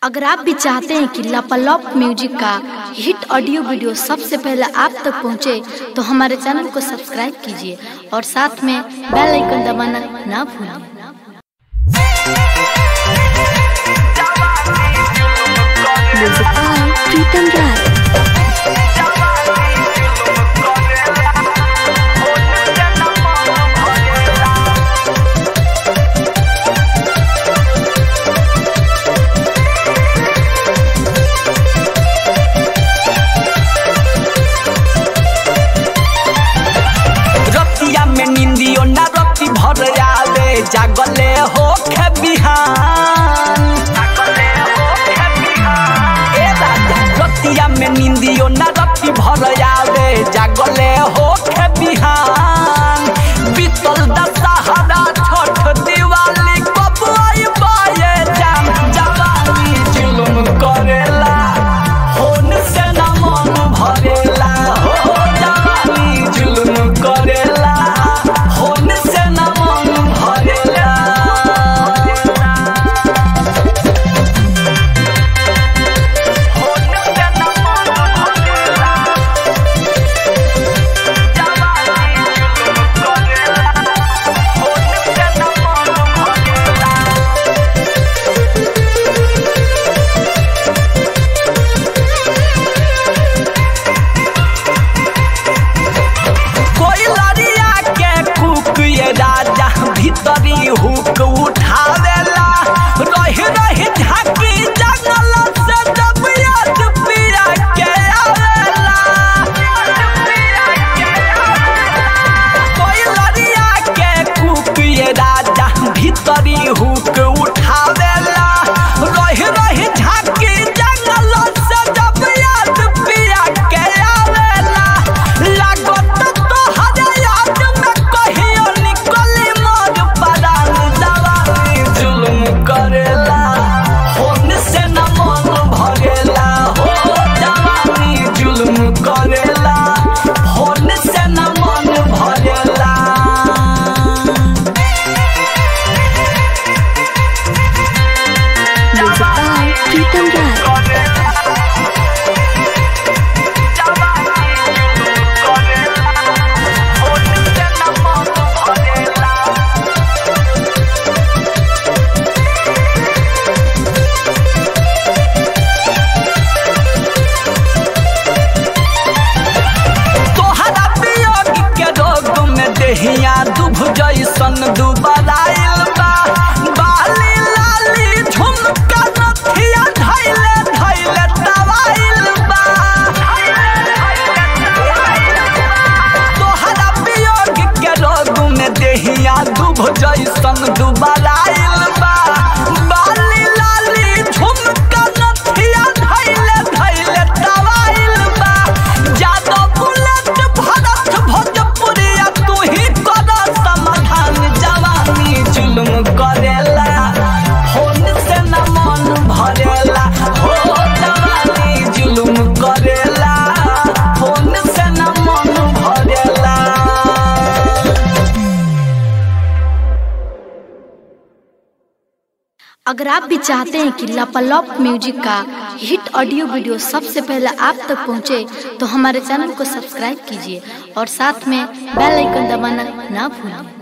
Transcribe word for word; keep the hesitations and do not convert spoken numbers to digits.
अगर आप भी चाहते हैं कि लापालॉप म्यूजिक का हिट ऑडियो वीडियो सबसे पहले आप तक पहुंचे, तो हमारे चैनल को सब्सक्राइब कीजिए और साथ में बेल आइकन दबाना ना भूलें। प्रीतम राय निंदियो न रति भर आवे जागले हो खे बिहान ए राजा रतिया में निंदियो न रति भर आवे जागले हो खे बिहान बीतल दशहरा छठ दिवाली कब आइबा ये जान जवानी जुलुम करेला होन से न मन भरेला हो जवानी जुलुम करेला भीतरी हुक उठावेला रह रह झाकी जंगल से जब याद पिया के आवेला कोई लड़िया के कुक ये राजा भीतरी हुक उठावेला रह रह झाकी जंगल से जब याद पिया के आवेला लागत तो हर याद में कहियो निकली करेला होन से न मन भरेला हो जवानी जुल्म करेला होन से न मन भरेला प्रीतम राय हिया दुभ जैसन दुबराइल बा बाली लाली झुमका नथिया धैले धैले दवाइल बा तोहरा वियोग के रोग में देहिया दुभ जैसन दुबराइल बा बाली लाली झुमका नथिया धैले धैले दवाइल बा जादो बुलेट भरत भोजपुरिया जुल्म करेला होन से न मन भरेला हो जवानी जुल्म करेला होन से न मन भरेला। अगर आप भी चाहते हैं कि लापालॉप म्यूजिक का हिट ऑडियो वीडियो सबसे पहले आप तक पहुंचे, तो हमारे चैनल को सब्सक्राइब कीजिए और साथ में बेल आइकन दबाना ना भूलें।